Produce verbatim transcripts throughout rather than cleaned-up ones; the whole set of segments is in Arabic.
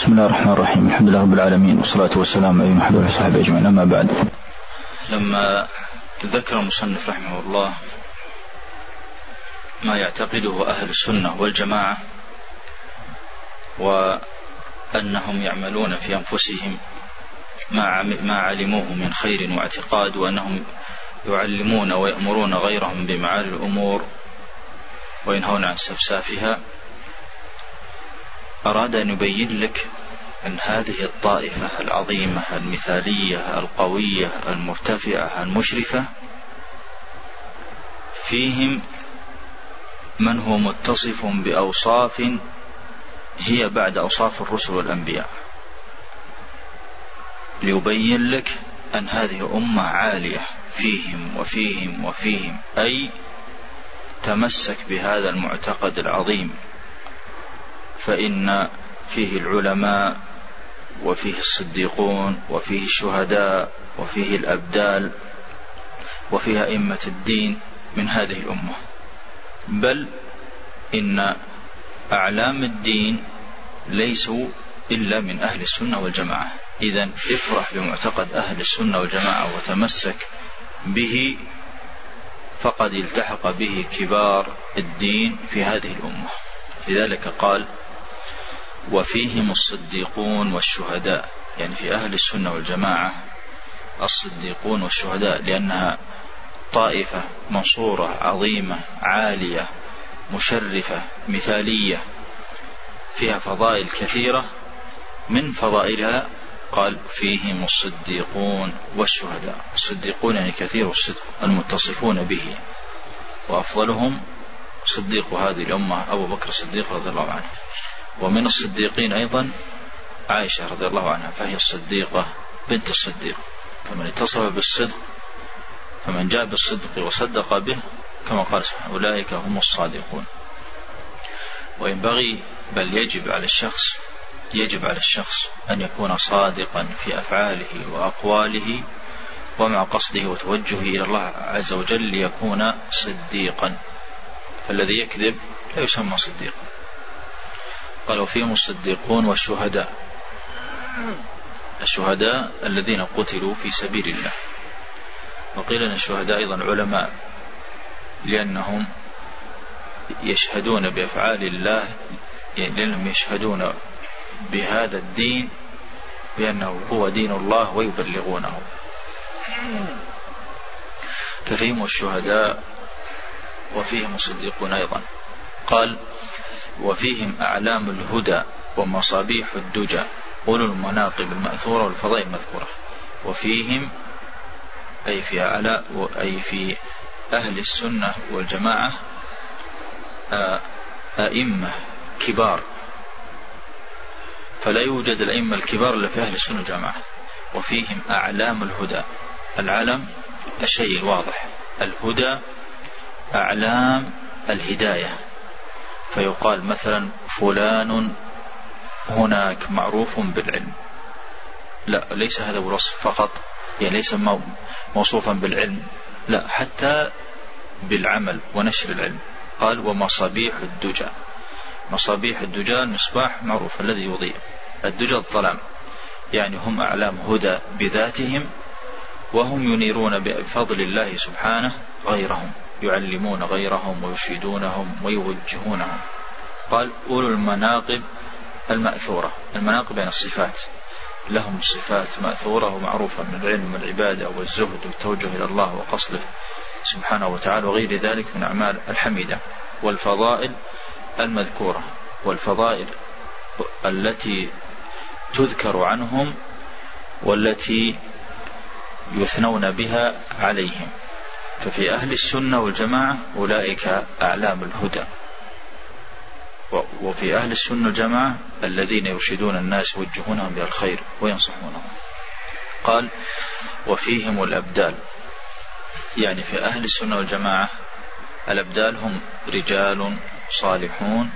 بسم الله الرحمن الرحيم. الحمد لله رب العالمين، والصلاة والسلام على محمد وعلى آله وصحبه أجمعين، أما بعد. لما ذكر المصنف رحمه الله ما يعتقده أهل السنة والجماعة وأنهم يعملون في أنفسهم ما علموه من خير واعتقاد، وأنهم يعلمون ويأمرون غيرهم بمعالي الأمور وينهون عن سفسافها، أراد أن يبين لك أن هذه الطائفة العظيمة المثالية القوية المرتفعة المشرفة فيهم من هو متصف بأوصاف هي بعد أوصاف الرسل والأنبياء، ليبين لك أن هذه أمة عالية فيهم وفيهم وفيهم، أي تمسك بهذا المعتقد العظيم، فإن فيه العلماء وفيه الصديقون وفيه الشهداء وفيه الأبدال وفيه أئمة الدين من هذه الأمة، بل إن أعلام الدين ليسوا إلا من أهل السنة والجماعة. إذن افرح بمعتقد أهل السنة والجماعة وتمسك به، فقد التحق به كبار الدين في هذه الأمة. لذلك قال وفيهم الصديقون والشهداء، يعني في أهل السنة والجماعة الصديقون والشهداء، لأنها طائفة منصورة عظيمة عالية مشرفة مثالية فيها فضائل كثيرة. من فضائلها قال فيهم الصديقون والشهداء. الصديقون يعني كثير الصدق المتصفون به، وأفضلهم صديق هذه الأمة أبو بكر الصديق رضي الله عنه، ومن الصديقين أيضا عائشة رضي الله عنها، فهي الصديقة بنت الصديق. فمن اتصف بالصدق فمن جاء بالصدق وصدق به كما قال سبحانه أولئك هم الصادقون. وينبغي بل يجب على الشخص يجب على الشخص أن يكون صادقا في أفعاله وأقواله ومع قصده وتوجهه إلى الله عز وجل ليكون صديقا، فالذي يكذب لا يسمى صديقا. قالوا فيهم الصديقون والشهداء، الشهداء الذين قتلوا في سبيل الله. وقيل أن الشهداء أيضا علماء، لأنهم يشهدون بأفعال الله، يعني لأنهم يشهدون بهذا الدين بأنه هو دين الله ويبلغونه. ففيهم الشهداء وفيهم الصديقون أيضا. قال وفيهم أعلام الهدى ومصابيح الدجى أولو المناقب المأثورة والفضائل المذكورة. وفيهم أي في أعلى أي في أهل السنة والجماعة أئمة كبار، فلا يوجد الأئمة الكبار إلا في أهل السنة والجماعة. وفيهم أعلام الهدى، العلم الشيء الواضح، الهدى أعلام الهداية، فيقال مثلا فلان هناك معروف بالعلم، لا ليس هذا الوصف فقط، يعني ليس موصوفا بالعلم، لا حتى بالعمل ونشر العلم. قال ومصابيح الدجى، مصابيح الدجى المصباح معروف الذي يضيء، الدجى الظلام، يعني هم أعلام هدى بذاتهم، وهم ينيرون بفضل الله سبحانه غيرهم، يعلمون غيرهم ويرشدونهم ويوجهونهم. قال أولو المناقب المأثورة، المناقب يعني الصفات، لهم صفات مأثورة ومعروفة من العلم والعبادة والزهد والتوجه إلى الله وقصده سبحانه وتعالى وغير ذلك من أعمال الحميدة. والفضائل المذكورة، والفضائل التي تذكر عنهم والتي يثنون بها عليهم. ففي أهل السنة والجماعة أولئك أعلام الهدى، وفي أهل السنة والجماعة الذين يرشدون الناس ويوجهونهم إلى الخير وينصحونهم. قال وفيهم الأبدال، يعني في أهل السنة والجماعة الأبدال هم رجال صالحون،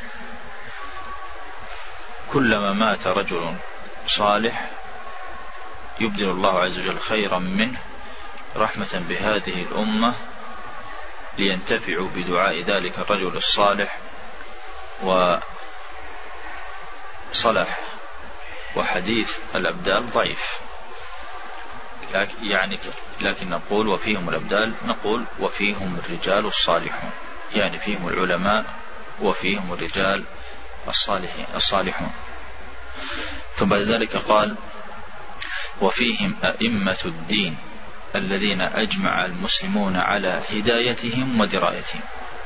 كلما مات رجل صالح يبدل الله عز وجل خيرا منه رحمة بهذه الأمة لينتفعوا بدعاء ذلك الرجل الصالح وصلح وحديث الأبدال ضعيف، يعني لكن نقول وفيهم الأبدال، نقول وفيهم الرجال الصالحون، يعني فيهم العلماء وفيهم الرجال الصالحين الصالحون. ثم بعد ذلك قال وفيهم أئمة الدين الذين أجمع المسلمون على هدايتهم ودرايتهم،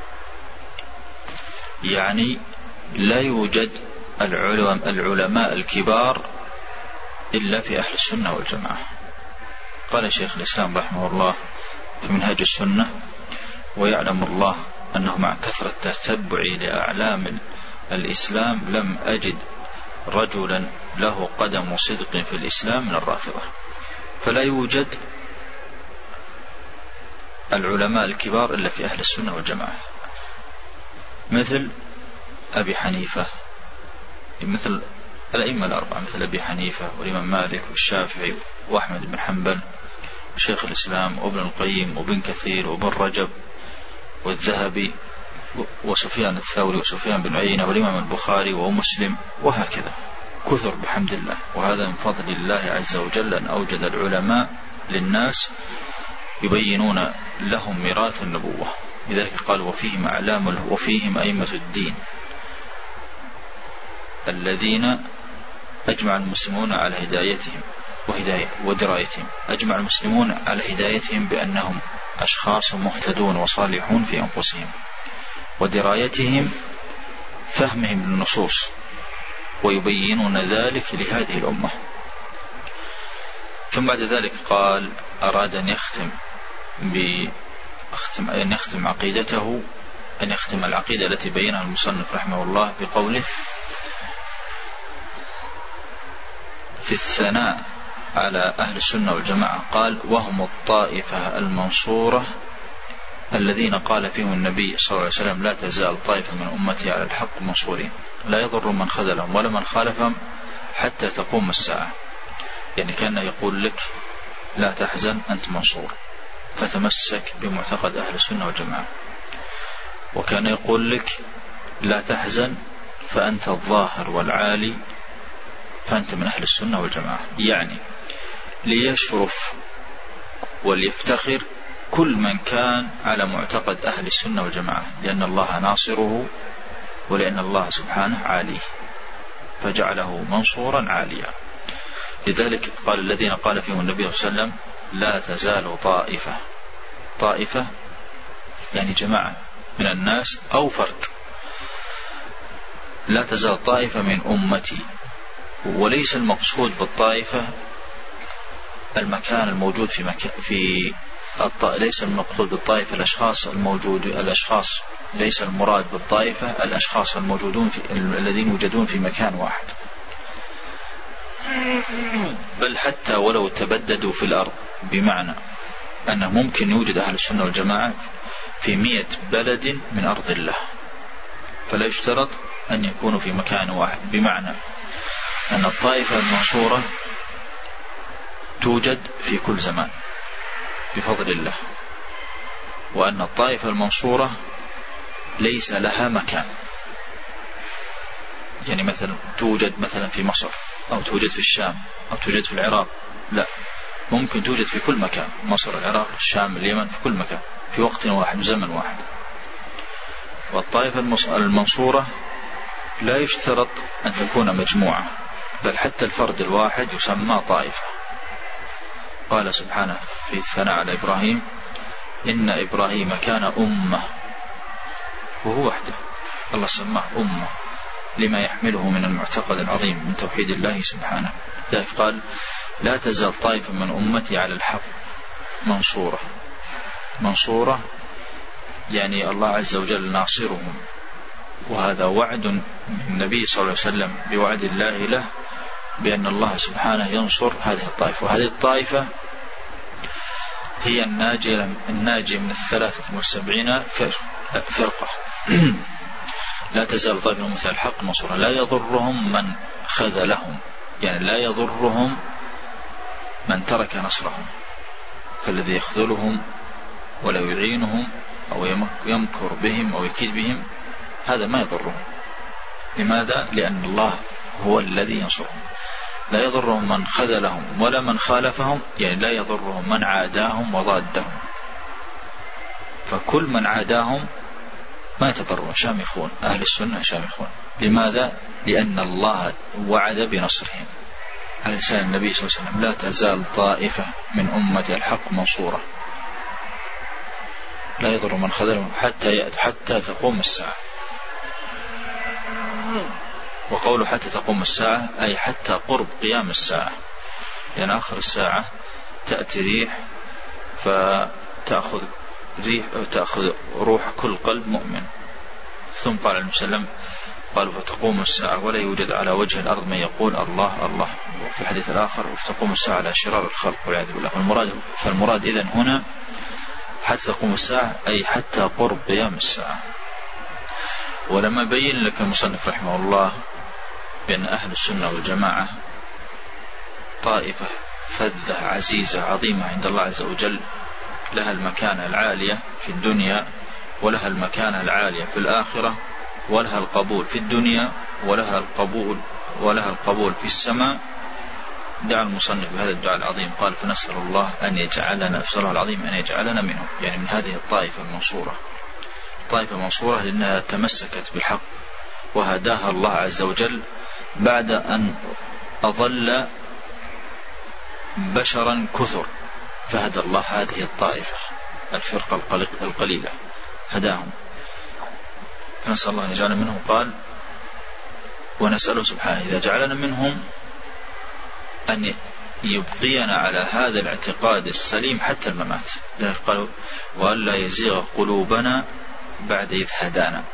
يعني لا يوجد العلماء الكبار إلا في أهل السنة والجماعة. قال شيخ الإسلام رحمه الله في منهاج السنة: ويعلم الله أنه مع كثرة تتبعي لأعلام الإسلام لم أجد رجلا له قدم صدق في الإسلام من الرافضة. فلا يوجد العلماء الكبار إلا في أهل السنة والجماعة، مثل أبي حنيفة، مثل الأئمة الأربعة، مثل أبي حنيفة والإمام مالك والشافعي وأحمد بن حنبل وشيخ الإسلام وابن القيم وابن كثير وابن رجب والذهبي وسفيان الثوري وسفيان بن عيينة والإمام البخاري ومسلم، وهكذا كثر بحمد الله. وهذا من فضل الله عز وجل أن أوجد العلماء للناس يبينون لهم ميراث النبوة. لذلك قال وفيهم أعلام وفيهم أئمة الدين الذين أجمع المسلمون على هدايتهم وهداية ودرايتهم. أجمع المسلمون على هدايتهم بأنهم أشخاص مهتدون وصالحون في أنفسهم، ودرايتهم فهمهم للنصوص ويبينون ذلك لهذه الأمة. ثم بعد ذلك قال أراد أن يختم بأختم أن يختم عقيدته أن يختم العقيدة التي بينها المصنف رحمه الله بقوله في الثناء على أهل السنة والجماعة، قال وهم الطائفة المنصورة الذين قال فيهم النبي صلى الله عليه وسلم لا تزال طائفة من أمتي على الحق منصورين لا يضر من خذلهم ولا من خالفهم حتى تقوم الساعة. يعني كان يقول لك لا تحزن أنت منصور، فتمسك بمعتقد أهل السنة والجماعة. وكان يقول لك لا تحزن فأنت الظاهر والعالي فأنت من أهل السنة والجماعة، يعني ليشرف وليفتخر كل من كان على معتقد أهل السنة والجماعة، لأن الله ناصره ولأن الله سبحانه عاليه فجعله منصورا عاليا. لذلك قال الذين قال فيهم النبي صلى الله عليه وسلم لا تزال طائفة، طائفة يعني جماعة من الناس أو فرد، لا تزال طائفة من أمتي. وليس المقصود بالطائفة المكان الموجود في مكان في الط... ليس المقصود بالطائفة الأشخاص الموجود الأشخاص ليس المراد بالطائفة الأشخاص الموجودون في الذين يوجدون في مكان واحد، بل حتى ولو تبددوا في الأرض، بمعنى أنه ممكن يوجد أهل السنة والجماعة في مئة بلد من أرض الله، فلا يشترط أن يكونوا في مكان واحد. بمعنى أن الطائفة المنصورة توجد في كل زمان بفضل الله، وأن الطائفة المنصورة ليس لها مكان، يعني مثلا توجد مثلا في مصر أو توجد في الشام أو توجد في العراق، لا، ممكن توجد في كل مكان، مصر العراق الشام اليمن، في كل مكان في وقت واحد وزمن واحد. والطائفة المنصورة لا يشترط أن تكون مجموعة، بل حتى الفرد الواحد يسمى طائفة. قال سبحانه في الثناء على إبراهيم إن إبراهيم كان أمة، وهو وحده الله سماه أمة لما يحمله من المعتقد العظيم من توحيد الله سبحانه. ذلك قال لا تزال طائفة من أمتي على الحق منصورة. منصورة يعني الله عز وجل ناصرهم، وهذا وعد من النبي صلى الله عليه وسلم بوعد الله له بأن الله سبحانه ينصر هذه الطائفة. وهذه الطائفة هي الناجية الناجية من الثلاثة والسبعين فرقة. لا تزال طائفة من أمتي على الحق منصورة لا يضرهم من خذلهم، يعني لا يضرهم من ترك نصرهم، فالذي يخذلهم ولا يعينهم أو يمكر بهم أو يكيد بهم هذا ما يضرهم. لماذا؟ لأن الله هو الذي ينصرهم. لا يضرهم من خذلهم ولا من خالفهم، يعني لا يضرهم من عاداهم وضادهم، فكل من عاداهم ما يتضرون، شامخون. أهل السنة شامخون. لماذا؟ لأن الله وعد بنصرهم. على لسان النبي صلى الله عليه وسلم: لا تزال طائفة من أمة الحق منصورة لا يضر من خذلهم حتى حتى تقوم الساعة. وقوله حتى تقوم الساعة أي حتى قرب قيام الساعة، لأن يعني آخر الساعة تأتي ريح فتأخذ ريح أو تأخذ روح كل قلب مؤمن. ثم قال النبي صلى الله عليه وسلم: قالوا فتقوم الساعة ولا يوجد على وجه الأرض من يقول الله الله. وفي الحديث الآخر: فتقوم الساعة على شرار الخلق والعياذ بالله. فالمراد, فالمراد إذن هنا حتى تقوم الساعة أي حتى قرب قيام الساعة. ولما بين لك المصنف رحمه الله بأن أهل السنة والجماعة طائفة فذة عزيزة عظيمة عند الله عز وجل، لها المكانة العالية في الدنيا ولها المكانة العالية في الآخرة، ولها القبول في الدنيا ولها القبول ولها القبول في السماء، دعا المصنف بهذا الدعاء العظيم. قال: فنسأل الله أن يجعلنا نسأل الله العظيم أن يجعلنا منهم، يعني من هذه الطائفة المنصورة. طائفة منصورة لأنها تمسكت بالحق وهداها الله عز وجل بعد أن أضل بشرا كثر، فهدى الله هذه الطائفة الفرقة القليلة هداهم، فنسأل الله أن يجعلنا منهم. قال: ونسأله سبحانه إذا جعلنا منهم أن يبقينا على هذا الاعتقاد السليم حتى الممات، لأنه قالوا: وألا يزيغ قلوبنا بعد إذ هدانا.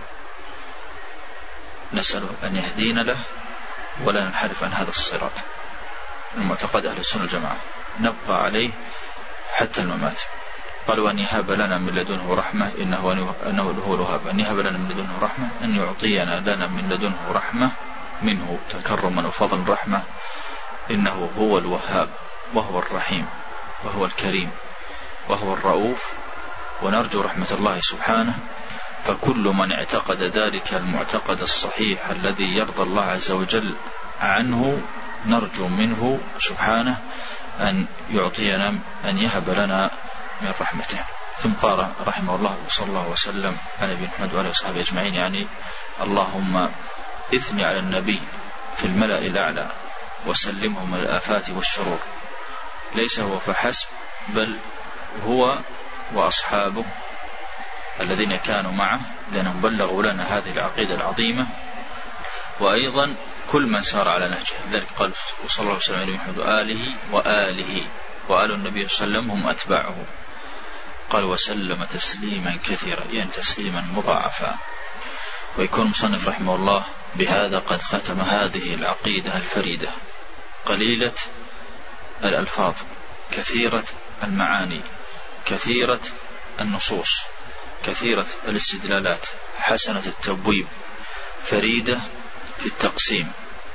نسأله أن يهدينا له ولا ننحرف عن هذا الصراط المعتقد أهل السنة والجماعة، نبقى عليه حتى الممات. قالوا: أن يهب لنا من لدنه رحمة إنه أنه هو الوهاب. أن يهب لنا من لدنه رحمة، أن يعطينا لنا من لدنه رحمة منه تكرما وفضل رحمة، إنه هو الوهاب وهو الرحيم وهو الكريم وهو الرؤوف، ونرجو رحمة الله سبحانه. فكل من اعتقد ذلك المعتقد الصحيح الذي يرضى الله عز وجل عنه نرجو منه سبحانه أن يعطينا أن يهب لنا من رحمته. ثم قال رحمه الله وصلى الله وسلم على نبينا محمد وعلى أصحابه أجمعين، يعني اللهم اثني على النبي في الملأ الأعلى وسلمه من الآفات والشرور، ليس هو فحسب بل هو وأصحابه الذين كانوا معه، لأنهم بلغوا لنا هذه العقيدة العظيمة، وأيضا كل من سار على نهجه. لذلك قال صلى الله عليه وسلم على محمد وآله وآله وآل النبي صلى الله عليه وسلم هم أتباعه. قال: وسلم تسليما كثيرا، يعني تسليما مضاعفا. ويكون المصنف رحمه الله بهذا قد ختم هذه العقيدة الفريدة، قليلة الألفاظ، كثيرة المعاني، كثيرة النصوص، كثيرة الاستدلالات، حسنة التبويب، فريدة في التقسيم،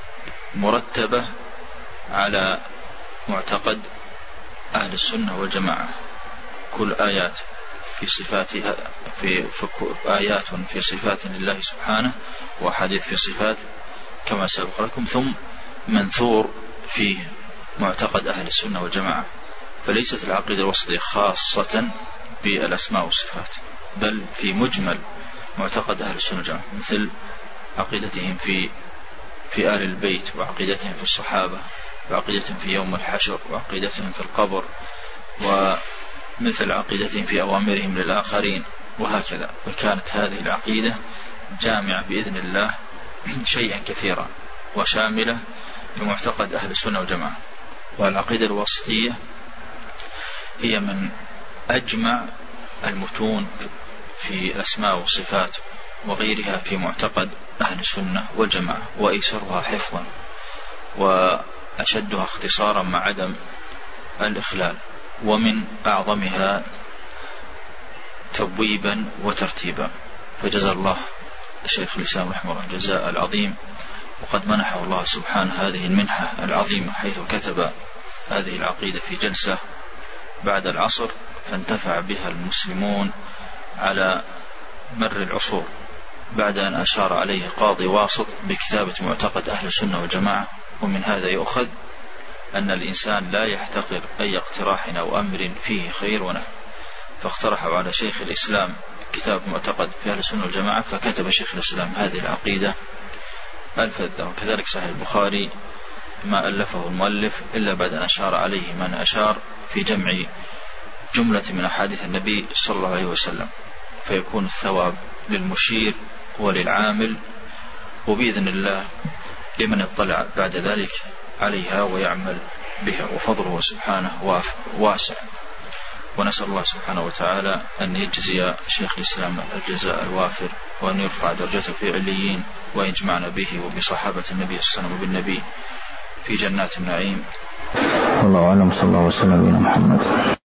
مرتبة على معتقد أهل السنة والجماعة. كل آيات في صفاتها في, في آيات في صفات لله سبحانه، وحديث في صفات كما سبق لكم، ثم منثور في معتقد أهل السنة والجماعة. فليست العقيدة الوسطية خاصة بالأسماء والصفات، بل في مجمل معتقد أهل السنة والجماعة، مثل عقيدتهم في في آل البيت، وعقيدتهم في الصحابة، وعقيدتهم في يوم الحشر، وعقيدتهم في القبر، ومثل عقيدتهم في أوامرهم للآخرين، وهكذا. وكانت هذه العقيدة جامعة بإذن الله شيئا كثيرا وشاملة لمعتقد أهل السنة والجماعة. والعقيدة الوسطية هي من أجمع المتون في الأسماء والصفات وغيرها في معتقد أهل السنة والجماعة، وأيسرها حفظا وأشدها اختصارا مع عدم الإخلال، ومن أعظمها تبويبا وترتيبا. فجزا الله الشيخ الإسلام رحمه الله الجزاء العظيم، وقد منحه الله سبحانه هذه المنحة العظيمة، حيث كتب هذه العقيدة في جلسة بعد العصر، فانتفع بها المسلمون على مر العصور، بعد أن أشار عليه قاضي واسط بكتابة معتقد أهل السنة والجماعة. ومن هذا يؤخذ أن الإنسان لا يحتقر أي اقتراح أو أمر فيه خير ونفع، فاقترحوا على شيخ الإسلام كتاب معتقد في أهل السنة والجماعة، فكتب شيخ الإسلام هذه العقيدة الفذة. وكذلك صحيح البخاري ما ألفه المؤلف إلا بعد أن أشار عليه من أشار في جمع جملة من أحاديث النبي صلى الله عليه وسلم، فيكون الثواب للمشير وللعامل، وبإذن الله لمن اطلع بعد ذلك عليها ويعمل بها، وفضله سبحانه واسع. ونسأل الله سبحانه وتعالى أن يجزي شيخ الإسلام الجزاء الوافر، وأن يرفع درجته في عليين، ويجمعنا به وبصحابة النبي صلى الله عليه وسلم وبالنبي في جنات النعيم. الله أعلم. صلى الله وسلم على محمد.